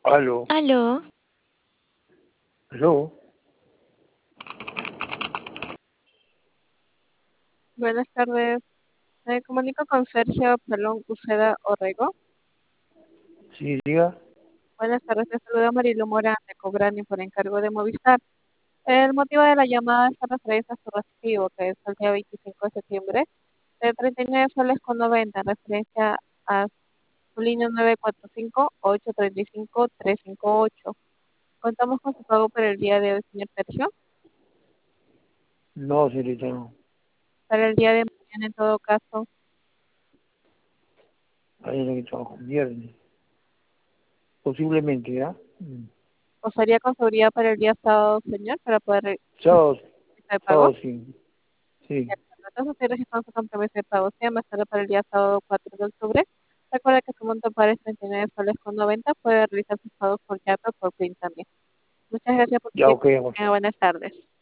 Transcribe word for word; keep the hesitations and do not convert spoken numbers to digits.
Aló, Aló, aló, Buenas tardes. Me comunico con Sergio Pelón Uceda Orrego. sí, diga. Buenas tardes, te saluda Marilu Mora de Cobrani por encargo de Movistar. El motivo de la llamada es en referencia a su recibo, que es el día veinticinco de septiembre, de treinta y nueve soles con noventa, en referencia a su línea nueve cuatro cinco ocho tres cinco tres cinco ocho. Contamos con su pago para el día de hoy, señor Sergio. No, señorita, no. Para el día de mañana, en todo caso, Mañana que trabajo, viernes. Posiblemente, ¿ya? Mm. o sería con seguridad para el día sábado, señor, para poder realizar Sábado, el pago. sábado sí. Sí, Entonces, estoy registrando su compromiso de pago. Sea más tarde para el día sábado cuatro de octubre. Recuerda que su monto para treinta y nueve soles con noventa. Puede realizar sus pagos por Yape o por PIN también. Muchas gracias por su ya, tiempo. ok, amor. Tenga buenas tardes.